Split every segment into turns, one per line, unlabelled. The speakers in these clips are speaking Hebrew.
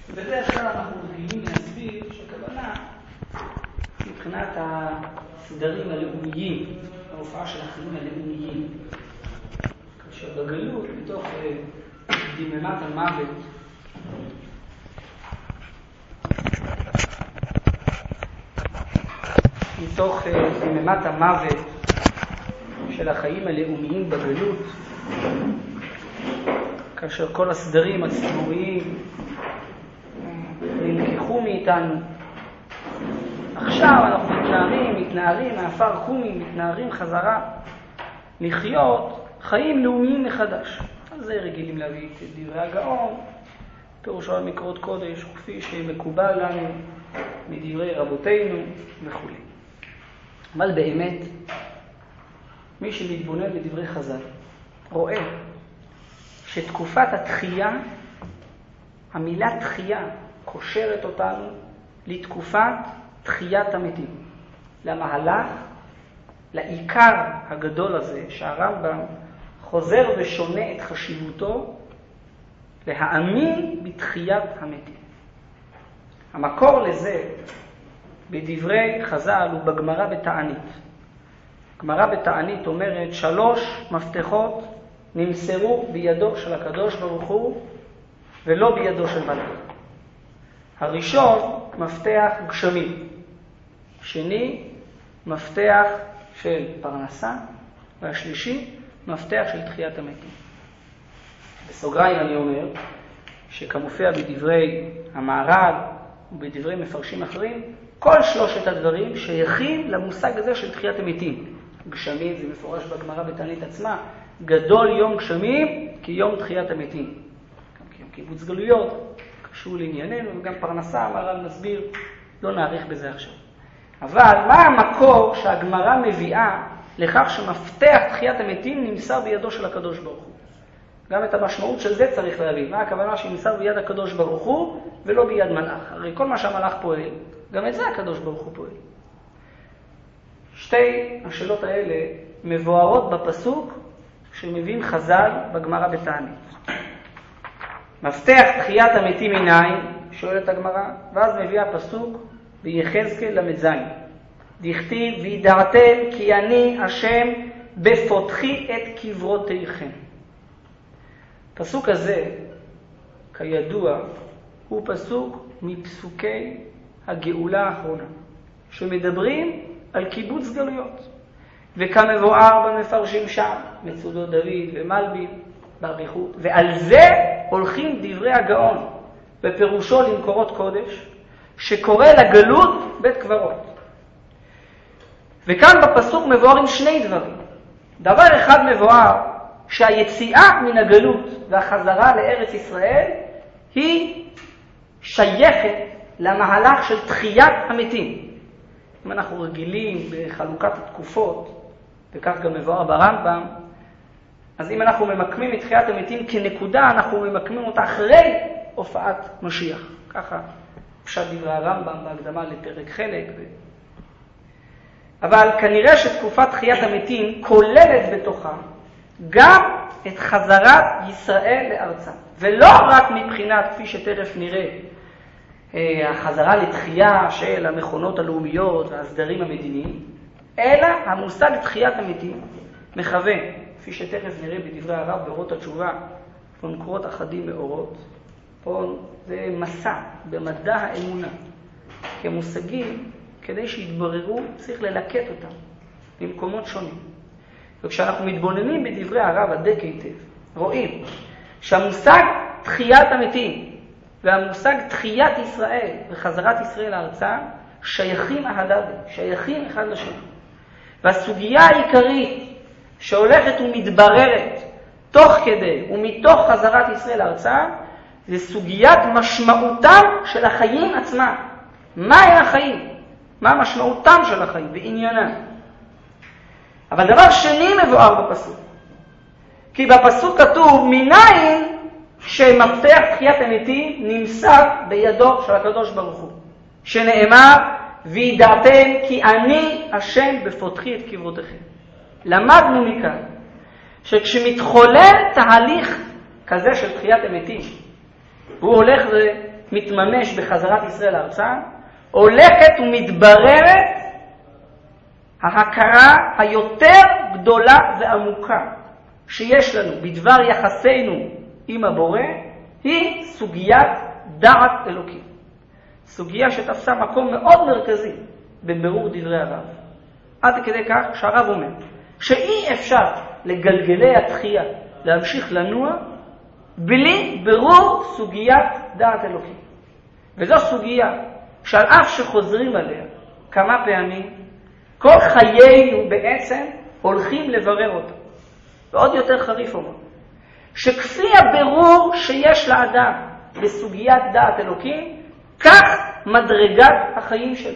בדרך כלל אנחנו רגילים להסביר שהכוונה מבחינת הסדרים הלאומיים, ההופעה של החיים הלאומיים. כאשר בגלות, מתוך דממת המוות, מתוך דממת המוות של החיים הלאומיים בגלות, כאשר כל הסדרים הציבוריים נלקחו מאיתנו, עכשיו אנחנו מתנערים מהעפר קומי, מתנערים חזרה לחיות חיים לאומיים מחדש. על זה רגילים להביא את דברי הגאון, פירושו על מקורות קודש, כפי שמקובל לנו מדברי רבותינו וכו'. אבל באמת, מי שמתבונן בדברי חז"ל רואה שתקופת התחייה, המילה תחייה קושרת אותנו לתקופת תחיית המתים, למהלך, לעיקר הגדול הזה שהרמב"ם חוזר ושונה את חשיבותו להאמין בתחיית המתים. המקור לזה בדברי חז"ל ובגמרא בתענית. הגמרא בתענית אומרת 3 מפתחות נמסרו בידו של הקדוש ברוך הוא ולא בידו של מלאך. הראשון מפתח גשמי, שני מפתח של פרנסה, והשלישי מפתח של תחיית המתים. בסוגריים אני אומר שכמופיע בדברי המהר"ל ובדברי מפרשים אחרים, כל 3 הדברים שייכים למושג הזה של תחיית המתים. גשמים זה מפורש בגמרא בתענית עצמה, גדול יום גשמים כי יום תחיית המתים. גם כיום קיבוץ גלויות, קשור לענייננו, וגם פרנסה, המהר"ל מסביר, לא נאריך בזה עכשיו. אבל מה המקור שהגמרא מביאה לכך שמפתח תחיית המתים נמסר בידו של הקדוש ברוך הוא? גם את המשמעות של זה צריך להבין. מה הכוונה שנמסר ביד הקדוש ברוך הוא ולא ביד מלאך? הרי כל מה שהמלאך פועל, גם את זה הקדוש ברוך הוא פועל. 2 השאלות האלה מבוארות בפסוק שמביאים חז"ל בגמרא בתענית. מפתח תחיית המתים מניין, שואלת הגמרא, ואז מביא הפסוק ביחזקאל ל"ז. דכתיב וידעתם כי אני השם בפותחי את קברותיכם. הפסוק הזה, כידוע, הוא פסוק מפסוקי הגאולה האחרונה, שמדברים על קיבוץ גלויות. וכמבואר במפרשים שם, מצודות דוד ומלבים באריכות, ועל זה הולכים דברי הגאון בפירושו למקורות קודש, שקורא לגלות בית קברות. וכאן בפסוק מבוארים 2 דברים. דבר אחד מבואר שהיציאה מן הגלות והחזרה לארץ ישראל היא שייכת למהלך של תחיית המתים. אם אנחנו רגילים בחלוקת התקופות, וכך גם מבואר ברמב"ם, אז אם אנחנו ממקמים את תחיית המתים כנקודה, אנחנו ממקמים אותה אחרי הופעת משיח. ככה פשט דברי הרמב"ם בהקדמה לפרק חלק. אבל כנראה שתקופת תחיית המתים כוללת בתוכה גם את חזרת ישראל לארצה. ולא רק מבחינת, כפי שתכף נראה, החזרה לתחייה של המכונות הלאומיות והסדרים המדיניים, אלא המושג תחיית המתים מכוון, כפי שתכף נראה בדברי הרב באורות התשובה, במקורות אחדים מאורות. פה זה מסע במדע האמונה. כי המושגים, כדי שיתבררו, צריך ללקט אותם במקומות שונים. וכשאנחנו מתבוננים בדברי הרב הדק היטב, רואים שהמושג תחיית המתים והמושג תחיית ישראל וחזרת ישראל לארצה שייכים שייכים אחד לשני. והסוגיה העיקרית שהולכת ומתבררת תוך כדי ומתוך חזרת ישראל לארצה, זה סוגיית משמעותם של החיים עצמם. מהי החיים? מה משמעותם של החיים ועניינם? אבל דבר שני מבואר בפסוק. כי בפסוק כתוב מניין שמפתח תחיית המתים נמסר בידו של הקדוש ברוך הוא. שנאמר וידעתם כי אני השם בפותחי את קברותיכם. למדנו מכאן שכשמתחולל תהליך כזה של תחיית המתים, הוא הולך מתממש בחזרת ישראל לארצה, הולכת ומתבררת ההכרה היותר גדולה ועמוקה שיש לנו בדבר יחסינו עם הבורא, היא סוגיית דעת אלוקים. סוגיה שתפסה מקום מאוד מרכזי בבירור דברי הרב. עד כדי כך שהרב אומר שאי אפשר לגלגלי התחייה להמשיך לנוע בלי בירור סוגיית דעת אלוקים. וזו סוגיה שעל אף שחוזרים עליה כמה פעמים, כל חיינו בעצם הולכים לברר אותה. ועוד יותר חריף אומר, שכפי הבירור שיש לאדם בסוגיית דעת אלוקים, כך מדרגת החיים שלו.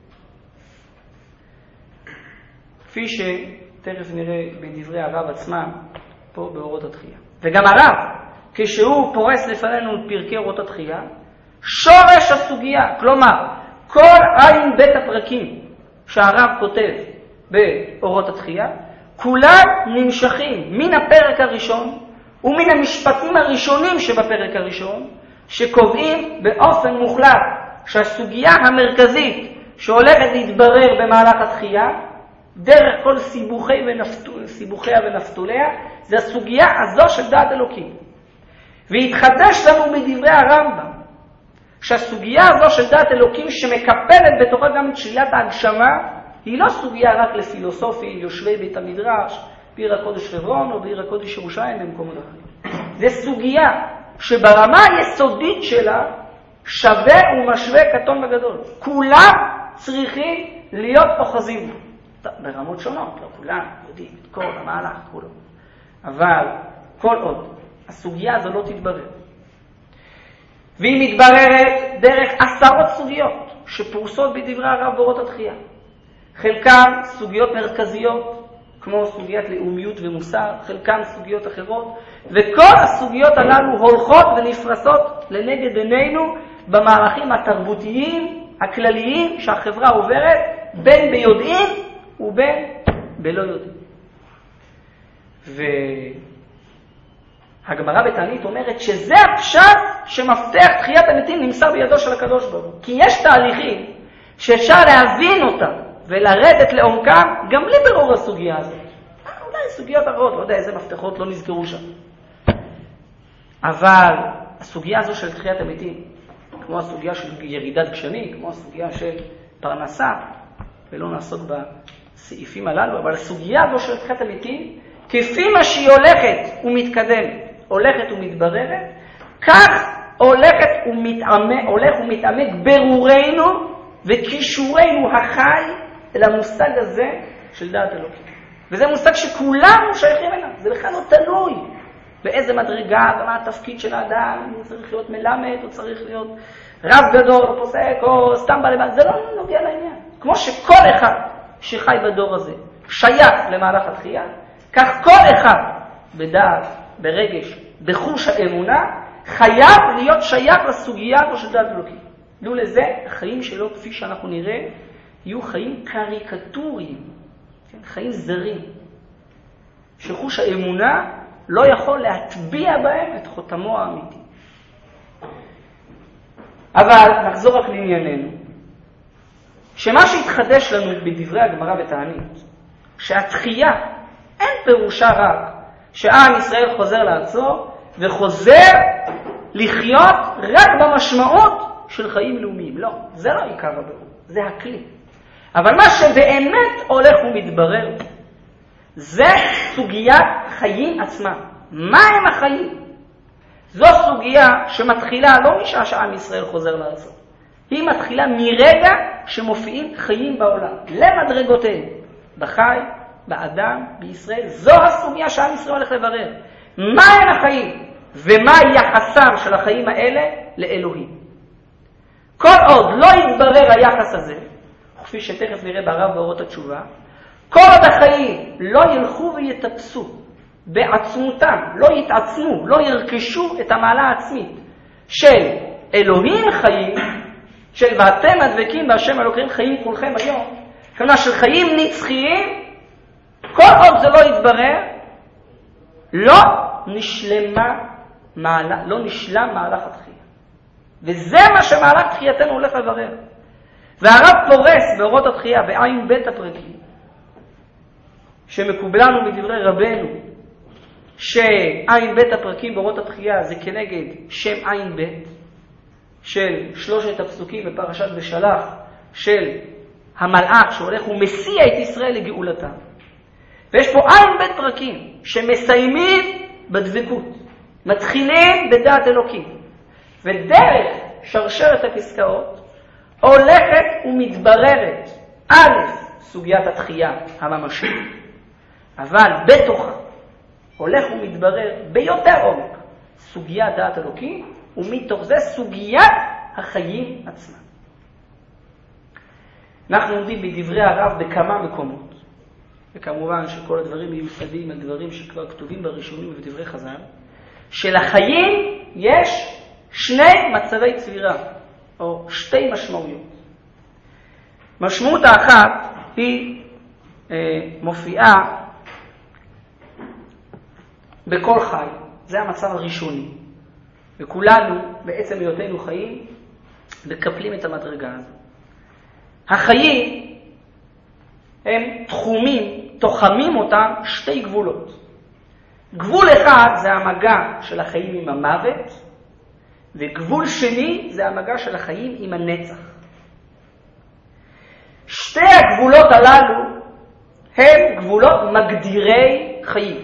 כפי שתכף נראה בדברי הרב עצמם, פה באורות התחייה. וגם הרב, כשהוא פורס לפנינו את פרקי אורות התחייה, שורש הסוגיה, כלומר, כל עין בית הפרקים שהרב כותב באורות התחייה, כולם נמשכים מן הפרק הראשון ומן המשפטים הראשונים שבפרק הראשון, שקובעים באופן מוחלט שהסוגיה המרכזית שהולכת להתברר במהלך התחייה, דרך כל סיבוכיה ונפתוליה, זה הסוגיה הזו של דעת אלוקים. והתחדש לנו בדברי הרמב"ם, שהסוגיה הזו של דעת אלוקים שמקפלת בתוכה גם את שלילת ההגשמה, היא לא סוגיה רק לפילוסופים, יושבי בית המדרש, בעיר הקודש חברון או בעיר הקודש ירושלים במקומות אחרים. זה סוגיה שברמה היסודית שלה שווה ומשווה קטון וגדול. כולם צריכים להיות אוחזים. ברמות שונות, לא כולם יודעים את כל המהלך כולו. אבל כל עוד הסוגיה הזו לא תתברר, והיא מתבררת דרך עשרות סוגיות שפורסות בדברי הרב באורות התחייה. חלקם סוגיות מרכזיות, כמו סוגיית לאומיות ומוסר, חלקם סוגיות אחרות, וכל הסוגיות הללו הולכות ונפרסות לנגד עינינו במערכים התרבותיים, הכלליים שהחברה עוברת, בין ביודעים ובין בלא יודעים. והגמרא בתענית אומרת שזה הפשט שמפתח תחיית המתים נמסר בידו של הקדוש ברוך הוא. כי יש תהליכים שאפשר להבין אותם ולרדת לעומקם גם בלי ברור הסוגיה הזאת. אולי סוגיות אחרות, לא יודע איזה מפתחות לא נזכרו שם. אבל הסוגיה הזו של תחיית המתים, כמו הסוגיה של ירידת גשמים, כמו הסוגיה של פרנסה, ולא נעסוק בסעיפים הללו, אבל הסוגיה הזו של תחיית המתים, כפי מה שהיא הולכת ומתקדמת, הולכת ומתבררת, כך הולך ומתעמק ברורנו וקישורנו החי אל המושג הזה של דעת אלוקים. וזה מושג שכולנו שייכים אליו, זה בכלל לא תלוי באיזה מדרגה, ומה התפקיד של האדם, הוא צריך להיות מלמד, הוא צריך להיות רב גדול, או פוסק, או סתם בלבד, זה לא נוגע לעניין. כמו שכל אחד שחי בדור הזה שייך למהלך התחייה, כך כל אחד בדעת, ברגש, בחוש האמונה, חייב להיות שייך לסוגיה של דעת אלוקים. דעו לזה, החיים שלו, כפי שאנחנו נראה, יהיו חיים קריקטוריים, חיים זרים, שחוש האמונה לא יכול להטביע בהם את חותמו האמיתי. אבל נחזור רק לענייננו, שמה שהתחדש לנו בדברי הגמרא בתענית, שהתחייה אין פירושה רק שעם ישראל חוזר לארצו וחוזר לחיות רק במשמעות של חיים לאומיים. לא, זה לא עיקר הבירור, זה הכלי. אבל מה שבאמת הולך ומתברר, זה סוגיית חיים עצמם. מה הם החיים? זו סוגיה שמתחילה לא משעה שעם ישראל חוזר לארצו. היא מתחילה מרגע שמופיעים חיים בעולם, למדרגותיהם, בחי, באדם, בישראל. זו הסוגיה שעם ישראל הולך לברר. מה הם החיים? ומה יחסם של החיים האלה לאלוהים? כל עוד לא יתברר היחס הזה, כפי שתכף נראה ברב באורות התשובה, כל עוד החיים לא ילכו ויתפסו בעצמותם, לא יתעצמו, לא ירכשו את המעלה העצמית של אלוהים חיים, של ואתם הדבקים בהשם אלוקים חיים כולכם היום, כלומר של חיים נצחיים, כל עוד זה לא יתברר, לא נשלם מהלך התחייה. וזה מה שמהלך תחייתנו הולך לברר. והרב פורס באורות התחייה, בעין בית הפרקים, שמקובלנו מדברי רבנו, שעין בית הפרקים באורות התחייה זה כנגד שם עין בית, של 3 הפסוקים בפרשת בשלח, של המלאך שהולך ומסיע את ישראל לגאולתם. ויש פה עין בית פרקים שמסיימים בדבקות, מתחילים בדעת אלוקים. ודרך שרשרת הפסקאות הולכת ומתבררת א', סוגיית התחייה הממשית, אבל בתוכה הולך ומתברר ביותר עומק סוגיית דעת אלוקים, ומתוך זה סוגיית החיים עצמם. אנחנו עומדים בדברי הרב בכמה מקומות, וכמובן שכל הדברים מיוסדים על דברים שכבר כתובים בראשונים ובדברי חז"ל, שלחיים יש 2 מצבי צבירה, או 2 משמעויות. משמעות האחת היא מופיעה בכל חי, זה המצב הראשוני. וכולנו בעצם היותנו חיים מקפלים את המדרגה הזו. החיים הם תחומים, תוחמים אותם 2 גבולות. גבול אחד זה המגע של החיים עם המוות, וגבול שני זה המגע של החיים עם הנצח. 2 הגבולות הללו הם גבולות מגדירי חיים.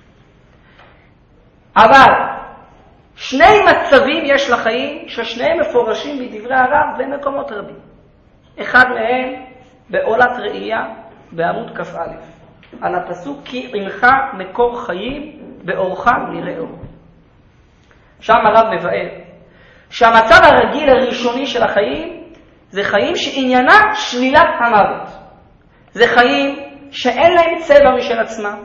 אבל 2 מצבים יש לחיים ששניהם מפורשים בדברי הרב במקומות רבים. אחד מהם בעולת ראייה בעמוד כ"א, על הפסוק כי עמך מקור חיים באורך נראה אור. שם הרב מבאר שהמצב הרגיל הראשוני של החיים זה חיים שעניינה שלילת המוות. זה חיים שאין להם צבע משל עצמם,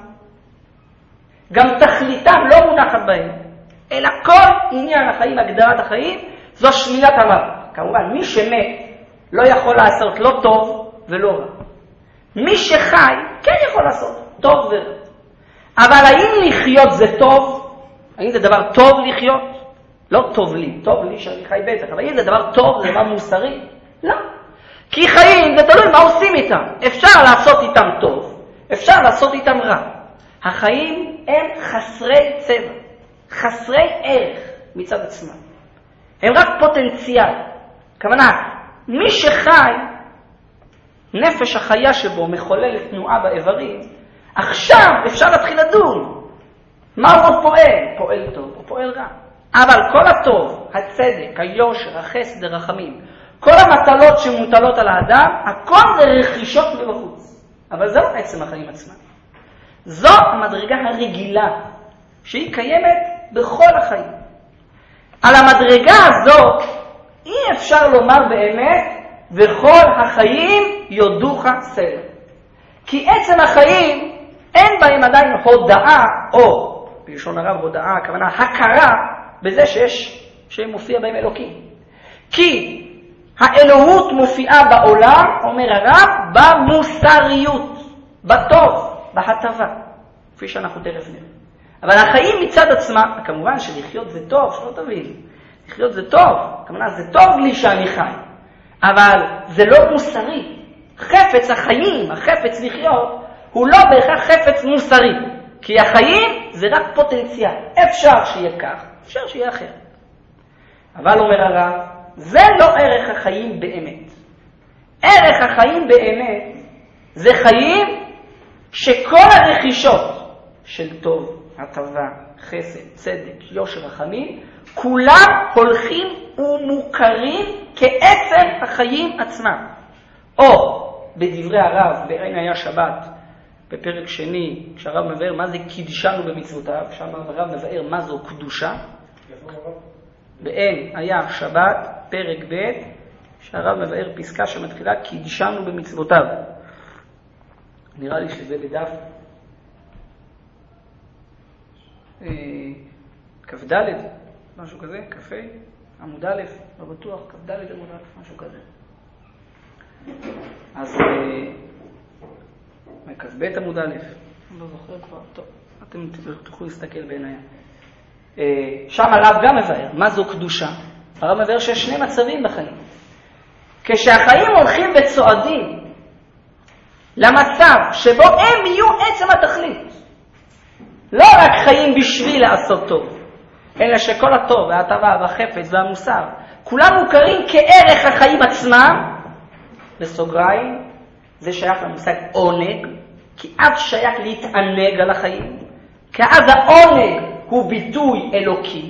גם תכליתם לא מונחת בהם, אלא כל עניין החיים, הגדרת החיים, זו שלילת המוות. כמובן, מי שמת לא יכול לעשות לא טוב ולא רע. מי שחי כן יכול לעשות טוב ורע. אבל האם לחיות זה טוב? האם זה דבר טוב לחיות? לא טוב לי, טוב לי שאני חי בטח, אבל האם זה דבר טוב, זה דבר מוסרי? לא. כי חיים זה תלוי מה עושים איתם. אפשר לעשות איתם טוב, אפשר לעשות איתם רע. החיים הם חסרי צבע, חסרי ערך מצד עצמם. הם רק פוטנציאל. כוונה, מי שחי, נפש החיה שבו מחוללת תנועה באיברים, עכשיו אפשר להתחיל לדון. מה הוא פועל? פועל טוב או פועל רע. אבל כל הטוב, הצדק, היושר, החסד, הרחמים, כל המטלות שמוטלות על האדם, הכל זה רכישות מבחוץ. אבל זה לא עצם החיים עצמם. זו המדרגה הרגילה שהיא קיימת בכל החיים. על המדרגה הזאת אי אפשר לומר באמת וכל החיים יודוך סלע. כי עצם החיים אין בהם עדיין הודעה, או בלשון הרב הודעה, הכוונה הכרה בזה שמופיע בהם אלוקים. כי האלוהות מופיעה בעולם, אומר הרב, במוסריות, בטוב, בהטבה, כפי שאנחנו תכף נראה. אבל החיים מצד עצמם, כמובן שלחיות זה טוב, שלא תבין, לחיות זה טוב, כמובן זה טוב לי שאני חי, אבל זה לא מוסרי. חפץ החיים, החפץ לחיות, הוא לא בהכרח חפץ מוסרי, כי החיים זה רק פוטנציאל. אפשר שיהיה כך, אפשר שיהיה אחר. אבל אומר הרב, זה לא ערך החיים באמת. ערך החיים באמת זה חיים שכל הרכישות של טוב, הטבה, חסד, צדק, יושר, רחמים, כולם הולכים ומוכרים כעצם החיים עצמם. או בדברי הרב, בעין היה שבת, בפרק שני, כשהרב מבאר מה זה קידשנו במצוותיו, שם הרב מבאר מה זו קדושה. בעין היה שבת, פרק ב', שהרב מבאר פסקה שמתחילה קידשנו במצוותיו. נראה לי שזה בדף כ"ד, משהו כזה, קפה, עמוד א', לא בטוח, כ"ד עמוד א', משהו כזה. אז כ"ב עמוד א', לא זוכר כבר, טוב, אתם תוכלו להסתכל בעיניי. שם הרב גם מבאר, מה זו קדושה? הרב מבאר שיש שני מצבים בחיים. כשהחיים הולכים וצועדים למצב שבו הם יהיו עצם התכלית, לא רק חיים בשביל לעשות טוב, אלא שכל הטוב וההטבה והחפץ והמוסר כולם מוכרים כערך החיים עצמם, בסוגריים, זה שייך למושג עונג, כי אז שייך להתענג על החיים, כי אז העונג הוא ביטוי אלוקי.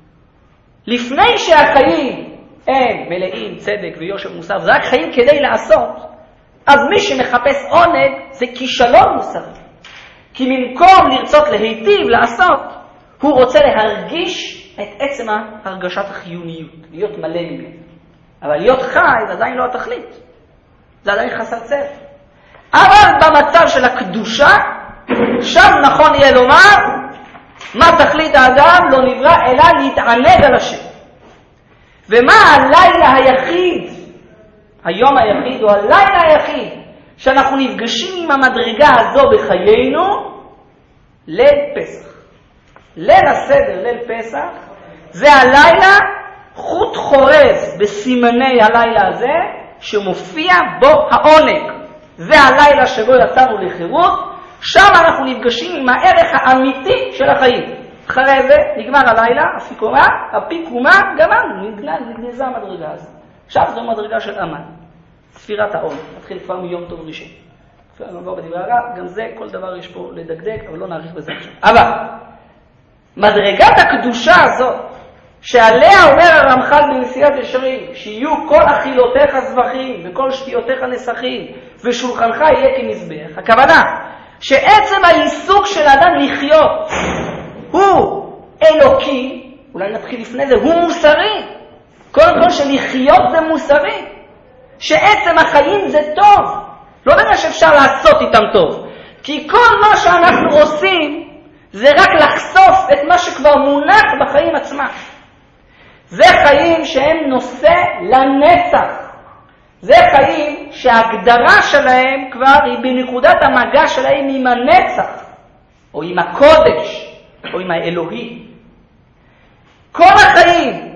לפני שהחיים הם מלאים צדק ויושר מוסר, זה רק חיים כדי לעשות, אז מי שמחפש עונג זה כישלון מוסרי. כי במקום לרצות להיטיב, לעשות, הוא רוצה להרגיש את עצם הרגשת החיוניות, להיות מלא ממנו. אבל להיות חי זה עדיין לא התכלית, זה עדיין חסר צבע. אבל במצב של הקדושה, שם נכון יהיה לומר, מה תכלית האדם לא נברא אלא להתענג על השם. ומה הלילה היחיד, היום היחיד או הלילה היחיד, שאנחנו נפגשים עם המדרגה הזו בחיינו? ליל פסח. ליל הסדר, ליל פסח, זה הלילה חוט חורז בסימני הלילה הזה, שמופיע בו העונג. זה הלילה שבו יצאנו לחירות, שם אנחנו נפגשים עם הערך האמיתי של החיים. אחרי זה נגמר הלילה, אפיקומה, גמרנו, נגנזה המדרגה הזאת. עכשיו זו מדרגה של אמן, ספירת העונג, נתחיל כבר מיום טוב ראשון. נעבור בדברי הרב, גם זה, כל דבר יש פה לדקדק, אבל לא נאריך בזה עכשיו. אבל מדרגת הקדושה הזאת, שעליה אומר הרמח"ל במסילת ישרים, שיהיו כל אכילותיך זבחים וכל שתיותיך נסכים ושולחנך יהיה כמזבח, הכוונה שעצם העיסוק של האדם לחיות הוא אלוקי, אולי נתחיל לפני זה, הוא מוסרי. קודם כל שלחיות זה מוסרי, שעצם החיים זה טוב, לא בגלל שאפשר לעשות איתם טוב, כי כל מה שאנחנו עושים זה רק לחשוף את מה שכבר מונח בחיים עצמם. זה חיים שהם נושא לנצח. זה חיים שההגדרה שלהם כבר היא בנקודת המגע שלהם עם הנצח, או עם הקודש, או עם האלוהי. כל החיים,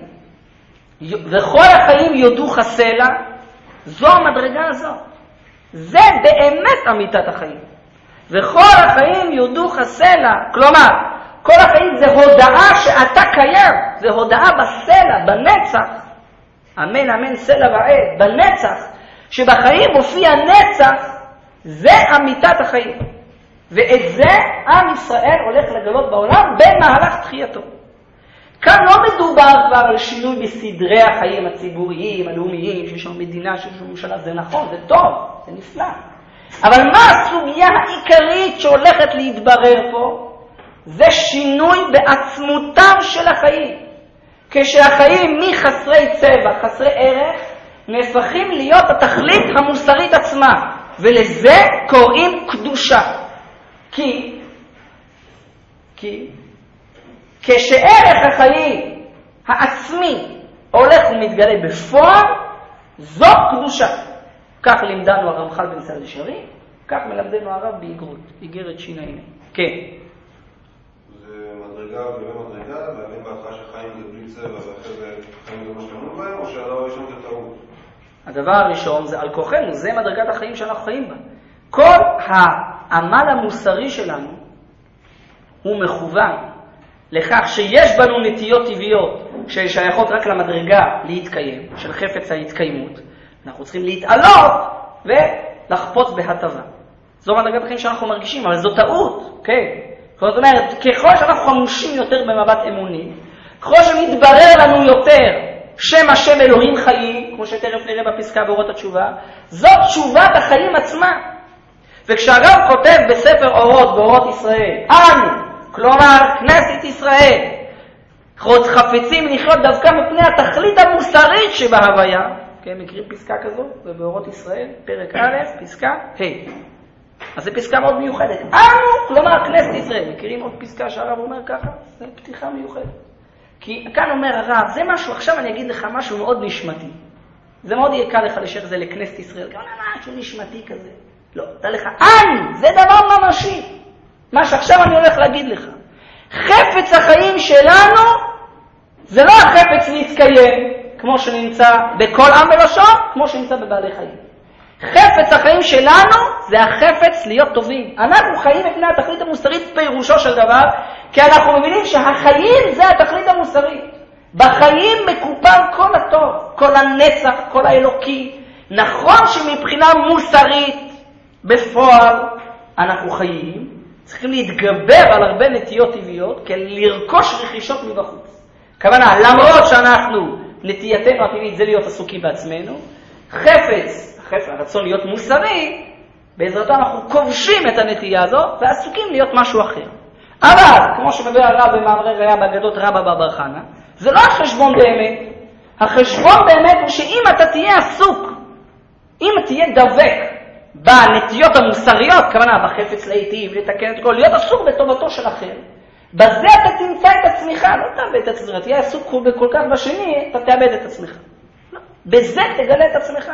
וכל החיים יודו חסלה, זו המדרגה הזו. זה באמת אמיתת החיים. וכל החיים יודו חסלה, כלומר, כל החיים זה הודעה שאתה קיים, זה הודעה בסלע, בנצח, אמן אמן סלע ועד, בנצח, שבחיים מופיע נצח, זה אמיתת החיים. ואת זה עם ישראל הולך לגלות בעולם במהלך תחייתו. כאן לא מדובר כבר על שינוי בסדרי החיים הציבוריים, הלאומיים, שיש שם מדינה, שיש שם ממשלה, זה נכון, זה טוב, זה נפלא. אבל מה הסוגיה העיקרית שהולכת להתברר פה? זה שינוי בעצמותם של החיים. כשהחיים מחסרי צבע, חסרי ערך, נהפכים להיות התכלית המוסרית עצמה, ולזה קוראים קדושה. כי כשערך החיים העצמי הולך ומתגלה בפועל, זו קדושה. כך לימדנו הרמח"ל במסילת ישרים, כך מלמדנו הרב באיגרות, איגרת שיניים. כן.
זה מדרגה ומדרגה, להבין בהתחלה שחיים זה בלי צבע, ואחרי זה חיים זה מה שלנו בהם, או שהדבר הראשון זה טעות?
הדבר הראשון זה על כוחנו, זה מדרגת החיים שאנחנו חיים בה. כל העמל המוסרי שלנו הוא מכוון לכך שיש בנו נטיות טבעיות ששייכות רק למדרגה להתקיים, של חפץ ההתקיימות. אנחנו צריכים להתעלות ולחפוץ בהטבה. זו מדרגת החיים שאנחנו מרגישים, אבל זו טעות, כן? זאת אומרת, ככל שאנחנו חמושים יותר במבט אמוני, ככל שמתברר לנו יותר שם השם אלוהים חיים, כמו שתכף נראה בפסקה באורות התשובה, זאת תשובת החיים עצמה. וכשהרב כותב בספר אורות, באורות ישראל, אנו, כלומר כנסת ישראל, חפצים לחיות דווקא מפני התכלית המוסרית שבהוויה, כן, מכירים פסקה כזו? ובאורות ישראל, פרק א', פסקה ה'. אז זו פסקה מאוד מיוחדת. אנו, כלומר כנסת ישראל. מכירים עוד פסקה שהרב אומר ככה? זו פתיחה מיוחדת. כי כאן אומר הרב, זה משהו, עכשיו אני אגיד לך משהו מאוד נשמתי. זה מאוד יהיה קל לך לשייך את זה לכנסת ישראל. גם משהו נשמתי כזה. לא, תדע לך, זה דבר ממשי. מה שעכשיו אני הולך להגיד לך. חפץ החיים שלנו, זה לא החפץ להתקיים. כמו שנמצא בכל עם ולשון, כמו שנמצא בבעלי חיים. חפץ החיים שלנו זה החפץ להיות טובים. אנחנו חיים את בני התכלית המוסרית פירושו של דבר, כי אנחנו מבינים שהחיים זה התכלית המוסרית. בחיים מקופל כל הטוב, כל הנצח, כל האלוקי. נכון שמבחינה מוסרית, בפועל, אנחנו חיים, צריכים להתגבר על הרבה נטיות טבעיות, כדי לרכוש רכישות מבחוץ. כוונה, למרות שאנחנו, נטייתנו הטבעית זה להיות עסוקים בעצמנו, חפץ, הרצון להיות מוסרי, בעזרתו אנחנו כובשים את הנטייה הזו, ועסוקים להיות משהו אחר. אבל, כמו שמדבר הרב במאמרי ראיה באגדות רבא בר חנא, זה לא החשבון באמת. החשבון באמת הוא שאם אתה תהיה עסוק, אם תהיה דבק בנטיות המוסריות, כוונה בחפץ להיטיב, לתקן את כל, להיות עסוק בטובתו של אחר, בזה אתה תמצא את עצמך, לא תאבד את עצמך, תהיה עסוק כל כך בשני, אתה תאבד את עצמך. לא. בזה תגלה את עצמך.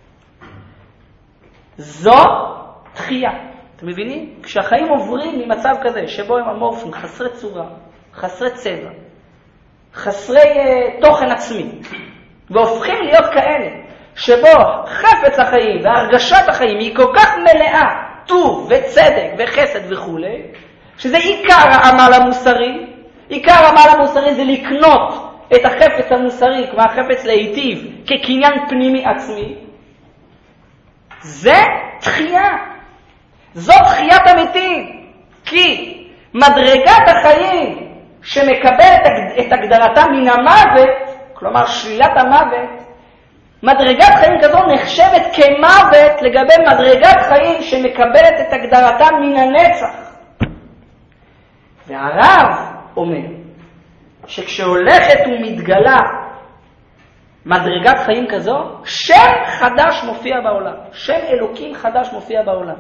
זו תחייה. אתם מבינים? כשהחיים עוברים ממצב כזה, שבו הם אמורפים, חסרי צורה, חסרי צבע, חסרי תוכן עצמי, והופכים להיות כאלה, שבו חפץ החיים והרגשת החיים היא כל כך מלאה, טוב וצדק וחסד וכו', שזה עיקר העמל המוסרי. עיקר העמל המוסרי זה לקנות את החפץ המוסרי, כמו החפץ להיטיב, כקניין פנימי עצמי. זה תחייה. זו תחיית המתים. כי מדרגת החיים שמקבלת את הגדרתה מן המוות, כלומר שלילת המוות, מדרגת חיים כזו נחשבת כמוות לגבי מדרגת חיים שמקבלת את הגדרתה מן הנצח. והרב אומר שכשהולכת ומתגלה מדרגת חיים כזו, שם חדש מופיע בעולם. שם אלוקים חדש מופיע בעולם.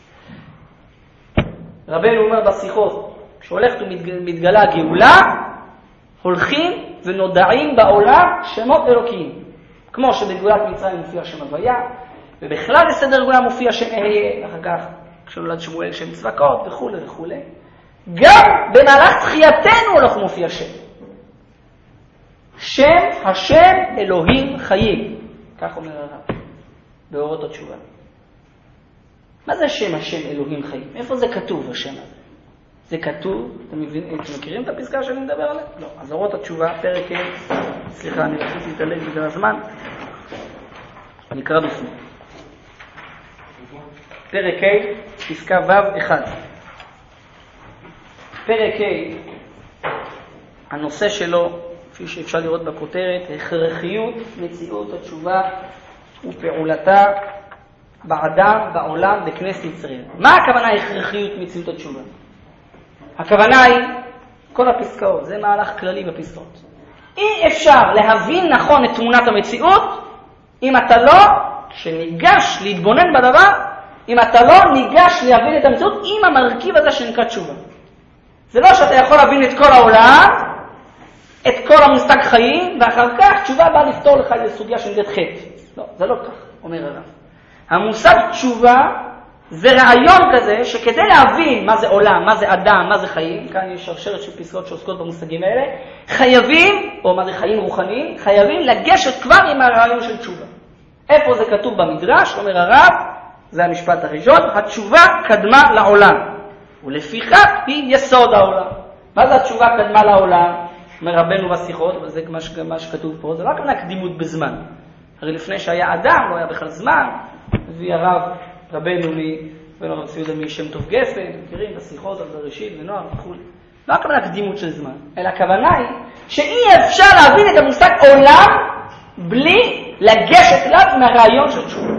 רבנו אומר בשיחות, כשהולכת ומתגלה גאולה, הולכים ונודעים בעולם שמות אלוקיים. כמו שבגאולת מצרים מופיע שם הוויה, ובכלל בסדר גאולה מופיע שם אהיה, אחר כך כשנולד שמואל שם צבקות וכו' וכו'. גם במהלך תחייתנו הולך מופיע שם. שם השם אלוהים חיים. כך אומר הרב, באורות התשובה. מה זה שם השם אלוהים חיים? איפה זה כתוב השם הזה? זה כתוב, אתם מכירים את הפסקה שאני מדבר עליה? לא. אז אורות התשובה, פרק ה', סליחה, אני רציתי להתעלם בגלל הזמן. נקרא בפני. פרק ה', פסקה ו' 1. פרק ה', הנושא שלו, כפי שאפשר לראות בכותרת, הכרחיות מציאות התשובה ופעולתה באדם, בעולם, בכנסת ישראל. מה הכוונה הכרחיות מציאות התשובה? הכוונה היא, כל הפסקאות, זה מהלך כללי בפסקאות. אי אפשר להבין נכון את תמונת המציאות, אם אתה לא, שניגש להתבונן בדבר, אם אתה לא ניגש להבין את המציאות עם המרכיב הזה שנקרא תשובה. זה לא שאתה יכול להבין את כל העולם, את כל המושג חיים, ואחר כך תשובה באה לפתור לך איזו סוגיה שנקראת חטא. לא, זה לא כך, אומר הרב. המושג תשובה זה רעיון כזה שכדי להבין מה זה עולם, מה זה אדם, מה זה חיים, כאן יש שרשרת של פסקאות שעוסקות במושגים האלה, חייבים, או מה זה חיים רוחניים, חייבים לגשת כבר עם הרעיון של תשובה. איפה זה כתוב במדרש? אומר הרב, זה המשפט הראשון, התשובה קדמה לעולם, ולפיכך היא יסוד העולם. מה זה התשובה קדמה לעולם? אומר רבנו בשיחות, אבל זה מה שכתוב פה, זה לא רק קדימות בזמן. הרי לפני שהיה אדם, לא היה בכלל זמן, הביא הרב רבנו לי, רבנו רב ציודה משם טוב גפן, מכירים בשיחות על בראשית ונוער וכו'. לא הכוונה קדימות של זמן, אלא הכוונה היא שאי אפשר להבין את המושג עולם בלי לגשת אליו עם הרעיון של תשובה.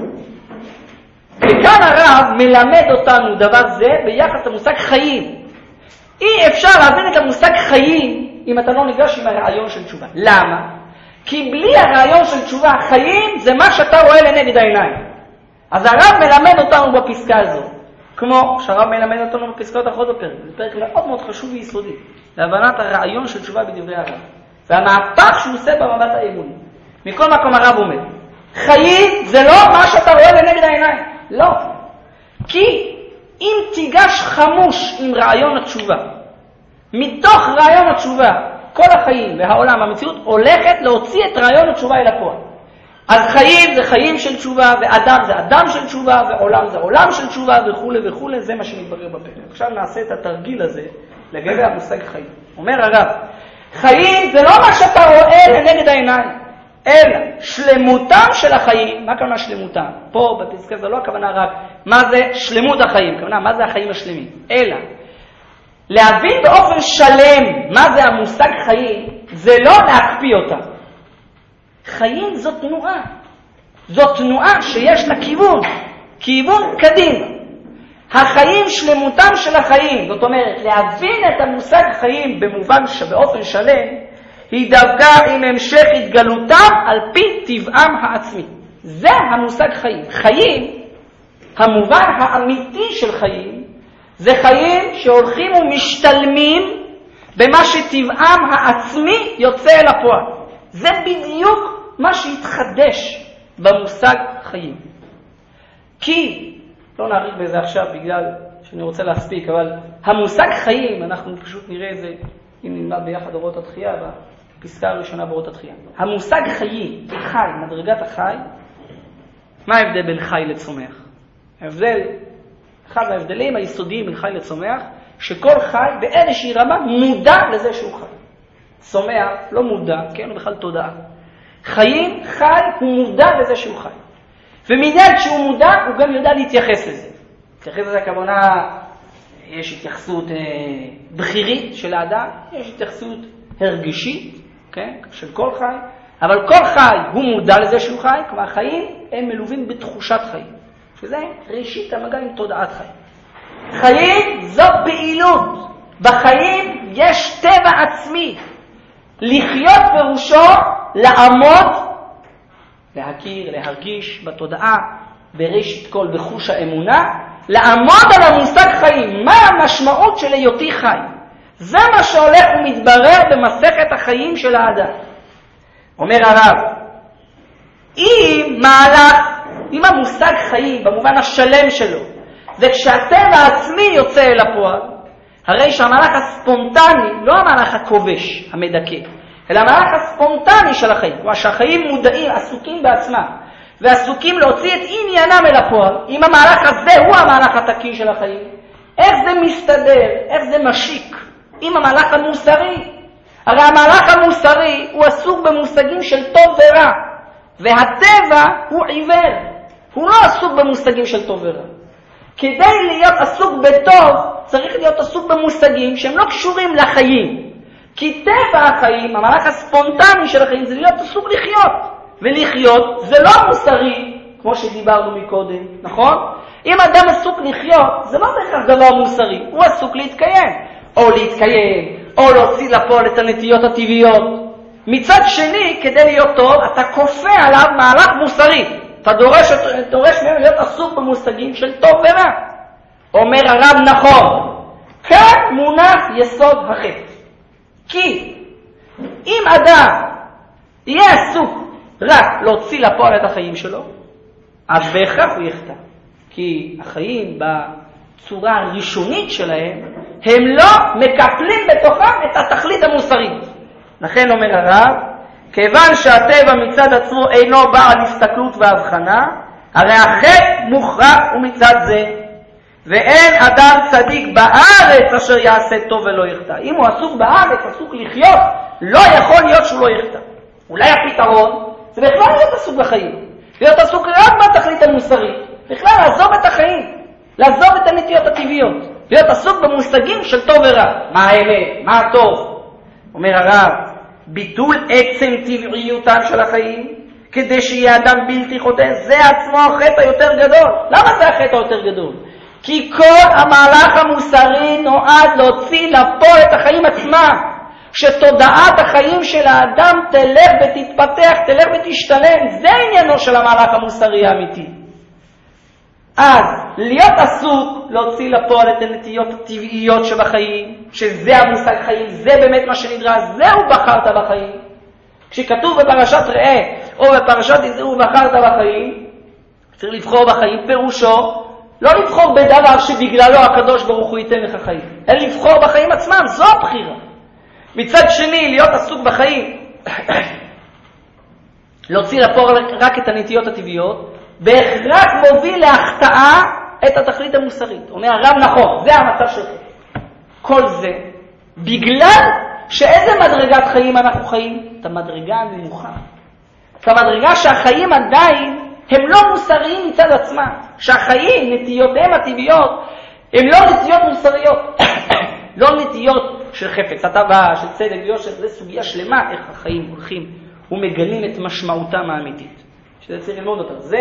וכאן הרב מלמד אותנו דבר זה ביחס למושג חיים. אי אפשר להבין את המושג חיים אם אתה לא ניגש עם הרעיון של תשובה. למה? כי בלי הרעיון של תשובה, חיים זה מה שאתה רואה לנגד העיניים. אז הרב מלמד אותנו בפסקה הזו, כמו שהרב מלמד אותנו בפסקאות אחרות בפרק. זה פרק מאוד מאוד חשוב ויסודי, להבנת הרעיון של תשובה בדברי הרב. והמהפך שהוא עושה במבט האמוני. מכל מקום הרב אומר, חיים זה לא מה שאתה רואה לנגד העיניים. לא. כי אם תיגש חמוש עם רעיון התשובה, מתוך רעיון התשובה כל החיים והעולם, המציאות, הולכת להוציא את רעיון התשובה אל הפועל. אז חיים זה חיים של תשובה, ואדם זה אדם של תשובה, ועולם זה עולם של תשובה, וכו' וכו', זה מה שמתברר בפרק. עכשיו נעשה את התרגיל הזה לגבי המושג חיים. אומר הרב, חיים זה לא מה שאתה רואה לנגד העיניים, אלא שלמותם של החיים. מה הכוונה שלמותם? פה בפסקה זה לא הכוונה רק מה זה שלמות החיים, הכוונה מה זה החיים השלמים, אלא להבין באופן שלם מה זה המושג חיים, זה לא להקפיא אותם. חיים זו תנועה, זו תנועה שיש לה כיוון קדימה. החיים שלמותם של החיים, זאת אומרת להבין את המושג חיים במובן שבאופן שלם, היא דווקא עם המשך התגלותם על פי טבעם העצמי. זה המושג חיים. חיים, המובן האמיתי של חיים, זה חיים שהולכים ומשתלמים במה שטבעם העצמי יוצא אל הפועל. זה בדיוק מה שהתחדש במושג חיים. כי, לא נאריך בזה עכשיו בגלל שאני רוצה להספיק, אבל המושג חיים, אנחנו פשוט נראה את זה, אם נלמד ביחד אורות התחייה, בפסקה הראשונה באורות התחייה. המושג חיים, חי, מדרגת החי, מה ההבדל בין חי לצומח? אחד ההבדלים היסודיים בין חי לצומח, שכל חי באיזושהי רמה מודע לזה שהוא חי. צומח לא מודע, כן, הוא בכלל תודעה. חיים, חי, הוא מודע לזה שהוא חי. ומיד שהוא מודע, הוא גם יודע להתייחס לזה. להתייחס לזה הכוונה, יש התייחסות בחירית של האדם, יש התייחסות הרגשית, כן, של כל חי, אבל כל חי הוא מודע לזה שהוא חי, כלומר חיים הם מלווים בתחושת חיים, שזה ראשית המגע עם תודעת חיים. חיים זו פעילות, בחיים יש טבע עצמי, לחיות פירושו לעמוד, להכיר, להרגיש בתודעה, בראשית כל בחוש האמונה, לעמוד על המושג חיים. מה המשמעות של היותי חי? זה מה שהולך ומתברר במסכת החיים של האדם. אומר הרב, אם המושג חיים במובן השלם שלו, זה כשהטבע העצמי יוצא אל הפועל, הרי שהמהלך הספונטני, לא המהלך הכובש, המדכא, אלא המהלך הספונטני של החיים, כלומר שהחיים מודעים, עסוקים בעצמם, ועסוקים להוציא את עניינם אל הפועל. אם המהלך הזה הוא המהלך התקין של החיים, איך זה מסתדר, איך זה משיק עם המהלך המוסרי? הרי המהלך המוסרי הוא עסוק במושגים של טוב ורע, והטבע הוא עיוור, הוא לא עסוק במושגים של טוב ורע. כדי להיות עסוק בטוב צריך להיות עסוק במושגים שהם לא קשורים לחיים, כי טבע החיים, המהלך הספונטני של החיים, זה להיות עסוק לחיות, ולחיות זה לא מוסרי כמו שדיברנו מקודם, נכון? אם אדם עסוק לחיות זה לא בהכרח דבר מוסרי, הוא עסוק להתקיים, או להוציא לפועל את הנטיות הטבעיות. מצד שני, כדי להיות טוב אתה כופה עליו מהלך מוסרי, אתה דורש מהם להיות עסוק במושגים של טוב ורע. אומר הרב, נכון, כאן מונח יסוד החטא. כי אם אדם יהיה עסוק רק להוציא לפועל את החיים שלו, אז בהכרח הוא יחטא. כי החיים בצורה הראשונית שלהם, הם לא מקפלים בתוכם את התכלית המוסרית. לכן אומר הרב, כיוון שהטבע מצד עצמו אינו בעל הסתכלות והבחנה, הרי החטא מוכרח ומצד זה, ואין אדם צדיק בארץ אשר יעשה טוב ולא יחטא. אם הוא עסוק בארץ, עסוק לחיות, לא יכול להיות שהוא לא יחטא. אולי הפתרון זה בכלל להיות עסוק בחיים, להיות עסוק רק בתכלית המוסרית, בכלל לעזוב את החיים, לעזוב את הנטיות הטבעיות, להיות עסוק במושגים של טוב ורע. מה האמת? מה הטוב? אומר הרב, ביטול עצם טבעיותם של החיים, כדי שיהיה אדם בלתי חוטא, זה עצמו החטא היותר גדול. למה זה החטא היותר גדול? כי כל המהלך המוסרי נועד להוציא לפועל את החיים עצמם, שתודעת החיים של האדם תלך ותתפתח, תלך ותשתלם. זה עניינו של המהלך המוסרי האמיתי. אז להיות עסוק להוציא לפועל את הנטיות הטבעיות שבחיים, שזה המושג חיים, זה באמת מה שנדרש, זהו בחרת בחיים. כשכתוב בפרשת ראה או בפרשת יזהר בחרת בחיים, צריך לבחור בחיים, פירושו לא לבחור בדבר שבגללו הקדוש ברוך הוא ייתן לך חיים, אלא לבחור בחיים עצמם, זו הבחירה. מצד שני, להיות עסוק בחיים, להוציא לפועל רק את הנטיות הטבעיות, בהכרח מוביל להחטאה את התכלית המוסרית. אומר הרב, נכון, זה המצב שלך. כל זה, בגלל שאיזה מדרגת חיים אנחנו חיים? את המדרגה הנמוכה. את המדרגה שהחיים עדיין הם לא מוסריים מצד עצמם. שהחיים, נטיותיהם הטבעיות, הם לא נטיות מוסריות. לא נטיות של חפץ, הטבע, של צדק ויושר, זה סוגיה שלמה איך החיים הולכים ומגלים את משמעותם האמיתית. שזה צריך ללמוד אותה. זה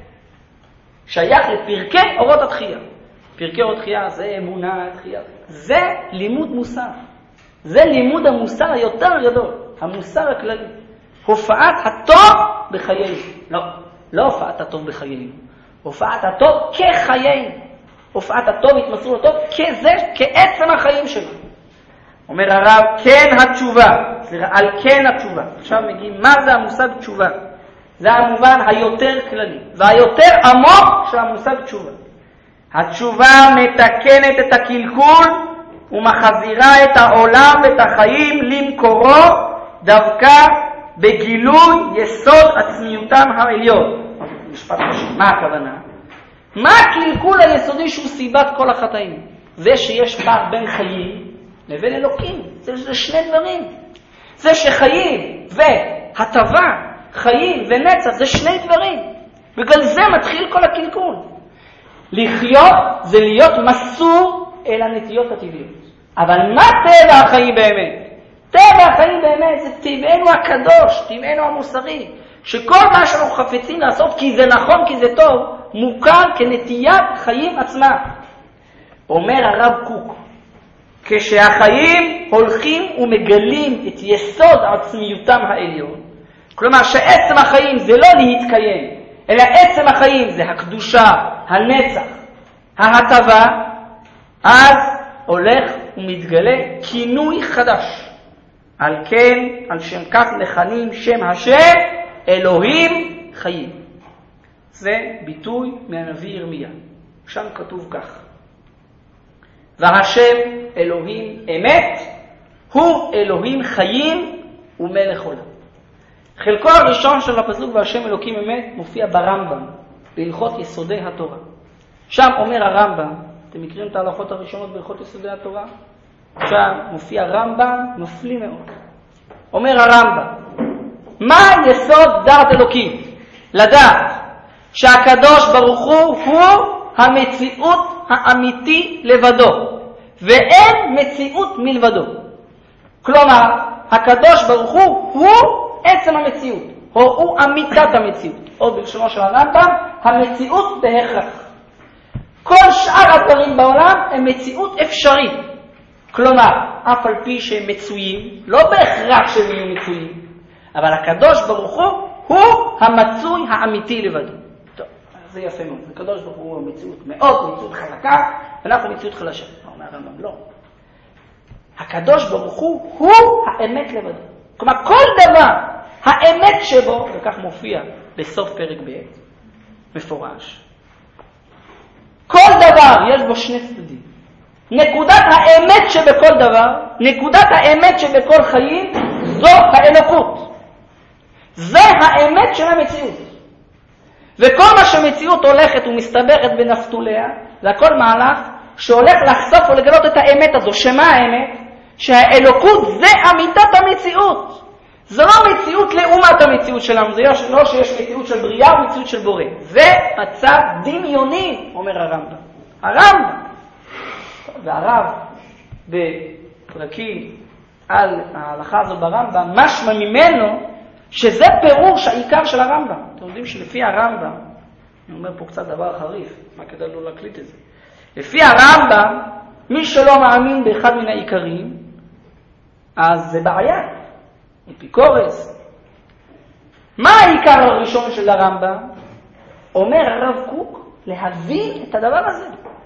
שייך לפרקי אורות התחייה. פרקי אורות התחייה זה אמונה, התחייה. זה לימוד מוסר. זה לימוד המוסר היותר גדול, המוסר הכללי. הופעת הטוב בחיינו. לא הופעת הטוב בחיינו. הופעת הטוב כחיינו. הופעת הטוב, התמסרו לטוב, כעצם החיים שלנו. אומר הרב, כן התשובה. על כן התשובה. עכשיו מגיעים, מה זה המושג תשובה? זה המובן היותר כללי, והיותר עמוק של המושג תשובה. התשובה מתקנת את הקלקול, ומחזירה את העולם ואת החיים למקורו, דווקא בגילוי יסוד עצמיותם העליון. משפט חשוב, מה הכוונה? מה הקלקול היסודי שהוא סיבת כל החטאים? זה שיש פער בין חיים לבין אלוקים. זה שני דברים. זה שחיים והטבה, חיים ונצח, זה שני דברים. בגלל זה מתחיל כל הקלקול. לחיות זה להיות מסור אל הנטיות הטבעיות. אבל מה טבע החיים באמת? טבע החיים באמת זה טבענו הקדוש, טבענו המוסרי. שכל מה שאנחנו חפצים לעשות כי זה נכון, כי זה טוב, מוכר כנטיית חיים עצמה. אומר הרב קוק, כשהחיים הולכים ומגלים את יסוד עצמיותם העליון, כלומר שעצם החיים זה לא להתקיים, אלא עצם החיים זה הקדושה, הנצח, ההטבה, אז הולך ומתגלה כינוי חדש. על כן, על שם כך מכנים שם השם אלוהים חיים. זה ביטוי מהנביא ירמיה. שם כתוב כך: והשם אלוהים אמת, הוא אלוהים חיים ומלך עולם. חלקו הראשון של הפסוק והשם אלוקים אמת מופיע ברמב"ם, בהלכות יסודי התורה. שם אומר הרמב"ם, אתם מכירים את ההלכות הראשונות בהלכות יסודי התורה? שם מופיע רמב"ם נופלי מאוד. אומר הרמב"ם, מה יסוד דעת אלוקים? לדעת שהקדוש ברוך הוא המציאות האמיתי לבדו, ואין מציאות מלבדו. כלומר, הקדוש ברוך הוא עצם המציאות, או הוא אמיתת המציאות, או בלשונו של הרמב"ם, המציאות בהכרח. כל שאר הדברים בעולם הם מציאות אפשרית. כלומר, אף על פי שהם מצויים, לא בהכרח שהם יהיו מצויים, אבל הקדוש ברוך הוא המצוי האמיתי לבדו. טוב, זה יפה מאוד. הקדוש ברוך הוא המציאות מאוד, מציאות חזקה, ואנחנו מציאות חלשה. אומר הרמב"ם, לא. הקדוש ברוך הוא האמת לבדו. כלומר, כל דבר, האמת שבו, וכך מופיע בסוף פרק ב' מפורש, כל דבר יש בו שני צדדים. נקודת האמת שבכל דבר, נקודת האמת שבכל חיים, זו האלוקות. זה האמת של המציאות. וכל מה שמציאות הולכת ומסתבכת בנפתוליה, זה הכל מהלך שהולך לחשוף ולגלות את האמת הזו. שמה האמת? שהאלוקות זה אמיתת המציאות. זו לא מציאות לעומת המציאות שלנו, זה לא שיש מציאות של בריאה ומציאות של בורא. זה מצב דמיוני, אומר הרמב"ם. הרמב"ם. והרב בפרקים על ההלכה הזו ברמב"ם, משמע ממנו שזה פירוש העיקר של הרמב"ם. אתם יודעים שלפי הרמב"ם, אני אומר פה קצת דבר חריף, מה כדאי לא להקליט את זה. לפי הרמב"ם, מי שלא מאמין באחד מן העיקרים, אז זה בעיה. אפיקורס. מה העיקר הראשון של הרמב"ם? אומר הרב קוק להבין את הדבר הזה.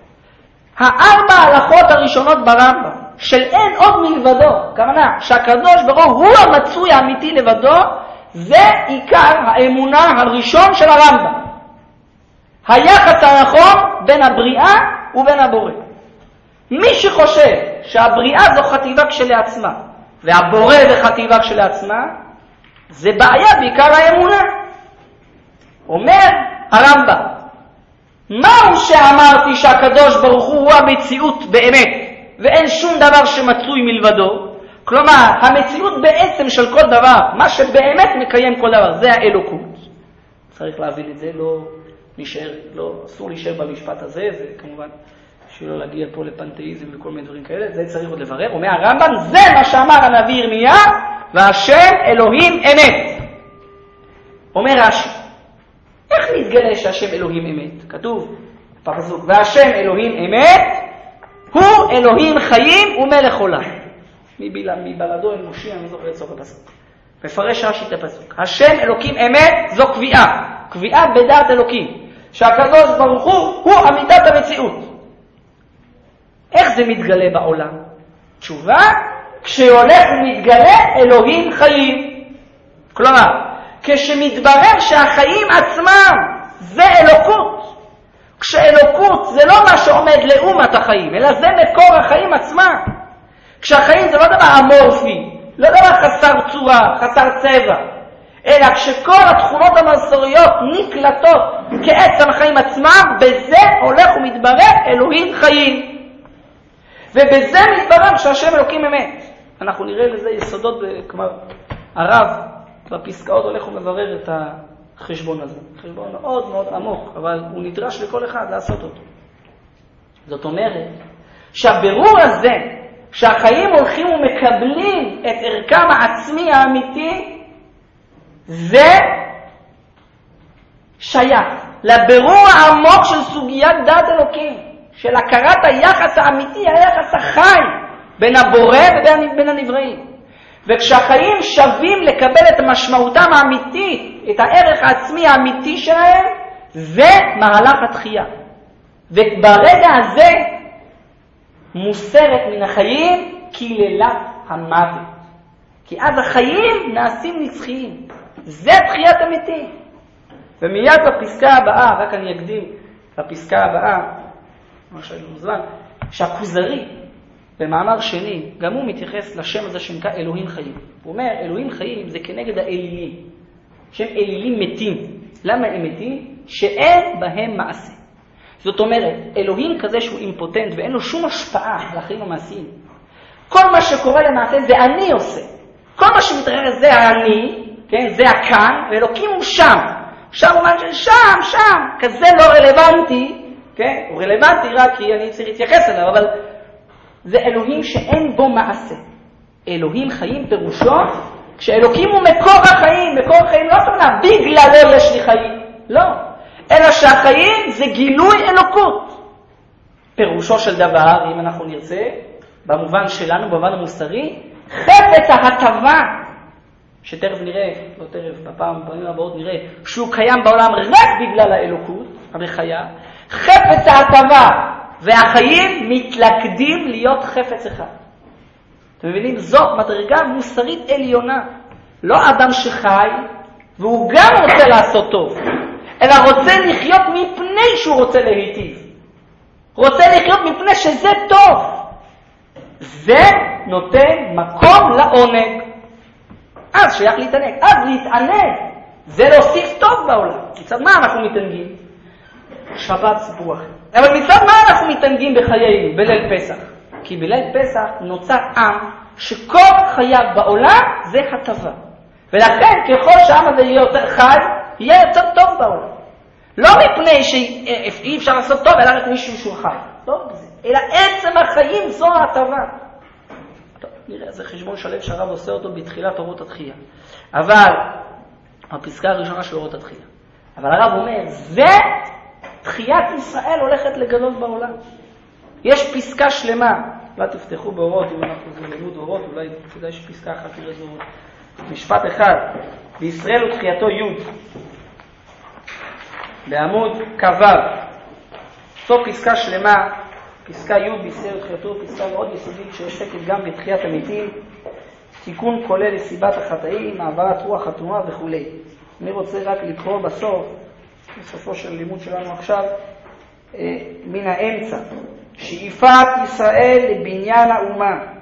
הארבע ההלכות הראשונות ברמב"ם, של אין עוד מלבדו, כוונה שהקדוש ברוך הוא המצוי האמיתי לבדו, זה עיקר האמונה הראשון של הרמב"ם. היחס הנכון בין הבריאה ובין הבורא. מי שחושב שהבריאה זו חטיבה כשלעצמה, והבורא זה חטיבה כשלעצמה, זה בעיה בעיקר האמונה. אומר הרמב"ם, מהו שאמרתי שהקדוש ברוך הוא המציאות באמת, ואין שום דבר שמצוי מלבדו? כלומר, המציאות בעצם של כל דבר, מה שבאמת מקיים כל דבר, זה האלוקות. צריך להבין את זה, אסור להישאר במשפט הזה, זה כמובן שלא להגיע פה לפנתאיזם וכל מיני דברים כאלה, זה צריך עוד לברר. אומר הרמב"ם, זה מה שאמר הנביא ירמיה, והשם אלוהים אמת. אומר רש"י, איך נתגלה שהשם אלוהים אמת? כתוב בפסוק, והשם אלוהים אמת, הוא אלוהים חיים ומלך עולם. מבלדו אל מושיע, אני זוכר את סוף הפסוק. מפרש רש"י את הפסוק. השם אלוקים אמת זו קביעה, קביעה בדעת אלוקים, שהקדוש ברוך הוא אמיתת המציאות. איך זה מתגלה בעולם? תשובה, כשהולך ומתגלה אלוהים חיים. כלומר, כשמתברר שהחיים עצמם זה אלוקות. כשאלוקות זה לא מה שעומד לאומת החיים, אלא זה מקור החיים עצמם. כשהחיים זה לא דבר אמורפי, לא דבר חסר צורה, חסר צבע, אלא כשכל התכונות המסוריות נקלטות כעצם החיים עצמם, בזה הולך ומתברר אלוהים חיים. ובזה מתברר שהשם אלוקים אמת. אנחנו נראה לזה יסודות, כלומר, הרב בפסקאות הולך ומברר את החשבון הזה. חשבון מאוד מאוד עמוק, אבל הוא נדרש לכל אחד לעשות אותו. זאת אומרת, שהבירור הזה, שהחיים הולכים ומקבלים את ערכם העצמי האמיתי, זה שייך לבירור העמוק של סוגיית דת אלוקים, של הכרת היחס האמיתי, היחס החי בין הבורא ובין הנבראים. וכשהחיים שווים לקבל את משמעותם האמיתית, את הערך העצמי האמיתי שלהם, זה מהלך התחייה. וברגע הזה מוסרת מן החיים קללת המוות. כי אז החיים נעשים נצחיים. זה תחיית אמיתי. ומיד בפסקה הבאה, רק אני אקדים לפסקה הבאה, מה שהיינו מוזמן, שהכוזרי במאמר שני, גם הוא מתייחס לשם הזה שנקרא אלוהים חיים. הוא אומר, אלוהים חיים זה כנגד האלילים, שהם אלילים מתים. למה הם מתים? שאין בהם מעשה. זאת אומרת, אלוהים כזה שהוא אימפוטנט ואין לו שום השפעה על החיים המעשיים. כל מה שקורה למעשה זה אני עושה. כל מה שמתראה זה אני, כן? זה הכאן, ואלוקים הוא שם. שם הוא אומר שם, כזה לא רלוונטי, כן? הוא רלוונטי רק כי אני צריך להתייחס אליו, אבל זה אלוהים שאין בו מעשה. אלוהים חיים פירושו, כשאלוקים הוא מקור החיים, מקור החיים לא תמנה, בגללו יש לי חיים. לא. אלא שהחיים זה גילוי אלוקות. פירושו של דבר, אם אנחנו נרצה, במובן שלנו, במובן המוסרי, חפץ ההטבה, שתכף נראה, לא תכף, בפעמים הבאות נראה, שהוא קיים בעולם רק בגלל האלוקות, המחיה, חפץ ההטבה והחיים מתלכדים להיות חפץ אחד. אתם מבינים? זו מדרגה מוסרית עליונה. לא אדם שחי, והוא גם רוצה לעשות טוב, אלא רוצה לחיות מפני שהוא רוצה להיטיב. רוצה לחיות מפני שזה טוב. זה נותן מקום לעונג. אז שייך להתענג. אז להתענג זה להוסיף טוב בעולם. מצד מה אנחנו מתענגים? שבת סיפור אחר. אבל מצד מה אנחנו מתענגים בחיינו, בליל פסח? כי בליל פסח נוצר עם שכל חייו בעולם זה הטבה. ולכן ככל שהעם הזה יהיה יותר חי, יהיה יותר טוב בעולם. לא מפני שאי אפשר לעשות טוב, אלא רק מישהו שהוא חי. לא בזה. אלא עצם החיים זו הטבה. טוב, נראה, זה חשבון שלם שהרב עושה אותו בתחילת אורות התחייה. אבל, הפסקה הראשונה של אורות התחייה. אבל הרב אומר, זה תחיית ישראל הולכת לגלות בעולם. יש פסקה שלמה, אולי תפתחו באורות, אם אנחנו לימוד אורות, אולי כדאי שפסקה אחת תראה זו משפט אחד. בישראל ותחייתו י' בעמוד כ"ו. זו פסקה שלמה, פסקה י' בישראל ותחייתו, פסקה מאוד יסודית שעוסקת גם בתחיית המתים, תיקון כולל לסיבת החטאים, העברת רוח התרומה וכו'. אני רוצה רק לקרוא בסופו של לימוד שלנו עכשיו, מן האמצע. שאיפת ישראל לבניין האומה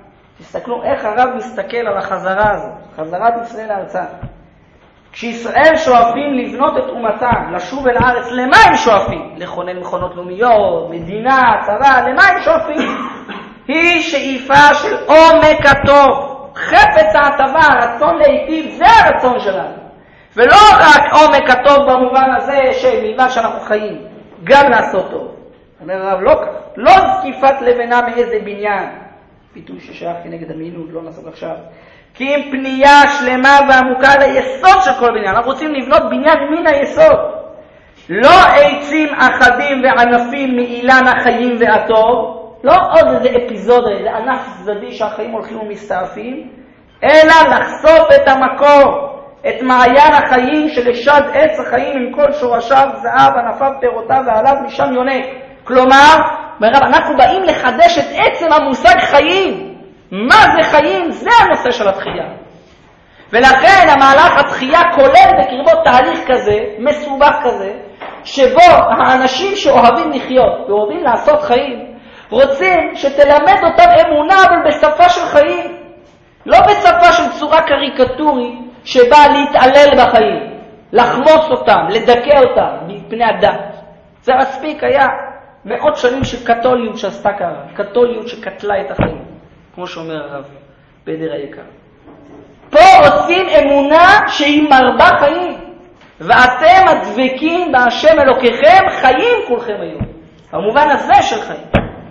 תסתכלו איך הרב מסתכל על החזרה הזאת, חזרת ישראל לארצה. כשישראל שואפים לבנות את אומתם, לשוב אל הארץ, למה הם שואפים? לכונן מכונות לאומיות, מדינה, צבא, למה הם שואפים? היא שאיפה של עומק הטוב, חפץ ההטבה, הרצון להיטיב, זה הרצון שלנו. ולא רק עומק הטוב במובן הזה שמלבד שאנחנו חיים, גם לעשות טוב. אומר הרב, לא כך, לא זקיפת לבנה מאיזה בניין, ביטוי ששייך כנגד המינות, לא נעסוק עכשיו. כי אם פנייה שלמה ועמוקה ליסוד של כל בניין, אנחנו רוצים לבנות בניין מן היסוד. לא עצים אחדים וענפים מאילן החיים והטוב, לא עוד איזה אפיזודה, איזה ענף צדדי שהחיים הולכים ומסתעפים, אלא לחשוף את המקור, את מעיין החיים שלשד עץ החיים עם כל שורשיו, זהב, ענפיו, פירותיו ועליו משם יונק. כלומר, אנחנו באים לחדש את עצם המושג חיים. מה זה חיים? זה הנושא של התחייה. ולכן המהלך התחייה כולל בקרבו תהליך כזה, מסובך כזה, שבו האנשים שאוהבים לחיות ואוהבים לעשות חיים, רוצים שתלמד אותם אמונה אבל בשפה של חיים. לא בשפה של צורה קריקטורית שבאה להתעלל בחיים, לחמוס אותם, לדכא אותם מפני הדת. זה מספיק היה מאות שנים של קתוליות שעשתה ככה, קתוליות שקטלה את החיים, כמו שאומר הרב בדר היקר. פה רוצים אמונה שהיא מרבה חיים, ואתם הדבקים בהשם אלוקיכם חיים כולכם היום. במובן הזה של חיים.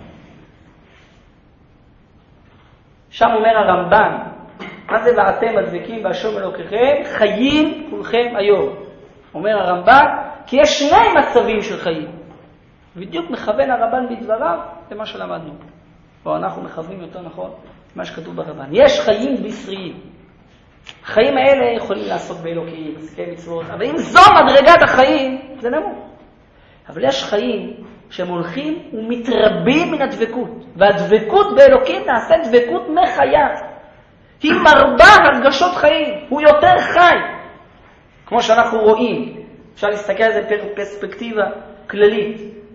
שם אומר הרמב"ן, מה זה ואתם הדבקים בהשם אלוקיכם חיים כולכם היום. אומר הרמב"ן, כי יש שני מצבים של חיים. בדיוק מכוון הרמב"ן בדבריו למה שלמדנו. או אנחנו מכוונים יותר נכון מה שכתוב ברמב"ן. יש חיים בשריים. החיים האלה יכולים לעסוק באלוקים, עסקי מצוות, אבל אם זו מדרגת החיים, זה נמוך. אבל יש חיים שהם הולכים ומתרבים מן הדבקות. והדבקות באלוקים נעשה דבקות מחיה. היא מרבה הרגשות חיים. הוא יותר חי. כמו שאנחנו רואים, אפשר להסתכל על זה בפרספקטיבה כללית,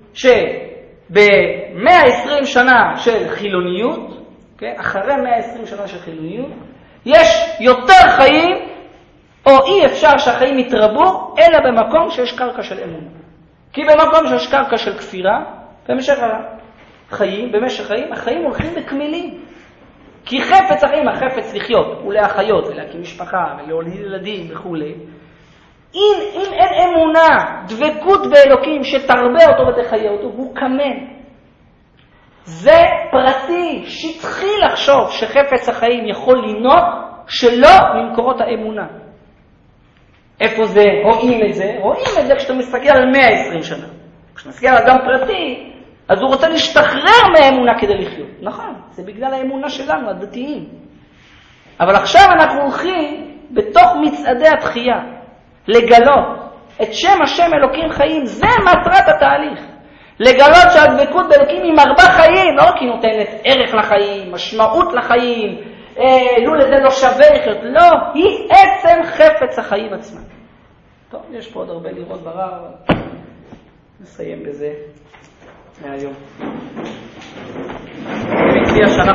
שב-120 שנה של חילוניות, אחרי 120 שנה של חילוניות, יש יותר חיים, או אי אפשר שהחיים יתרבו, אלא במקום שיש קרקע של אמונה. כי במקום שיש קרקע של כפירה, במשך חיים, החיים הולכים בכמילים. כי חפץ החיים, החפץ לחיות ולהחיות ולהקים משפחה ולהוליד ילדים וכו'. אם אין אמונה, דבקות באלוקים שתרבה אותו ותחיה אותו, הוא כמן. זה פרטי, שטחי לחשוב שחפץ החיים יכול לנוע שלא ממקורות האמונה. איפה זה? רואים את זה? רואים את זה כשאתה מסתכל על 120 שנה. כשאתה מסתכל על אדם פרטי, אז הוא רוצה להשתחרר מהאמונה כדי לחיות. נכון, זה בגלל האמונה שלנו, הדתיים. אבל עכשיו אנחנו הולכים בתוך מצעדי התחייה, לגלות את שם השם אלוקים חיים. זה מטרת התהליך. לגלות שהדבקות באלוקים היא מרבה חיים, לא רק היא נותנת ערך לחיים, משמעות לחיים, לו לזה לא שווה לחיות, לא, היא עצם חפץ החיים עצמם. טוב, יש פה עוד הרבה לראות ברב, אבל נסיים בזה מהיום. אני מציע שאנחנו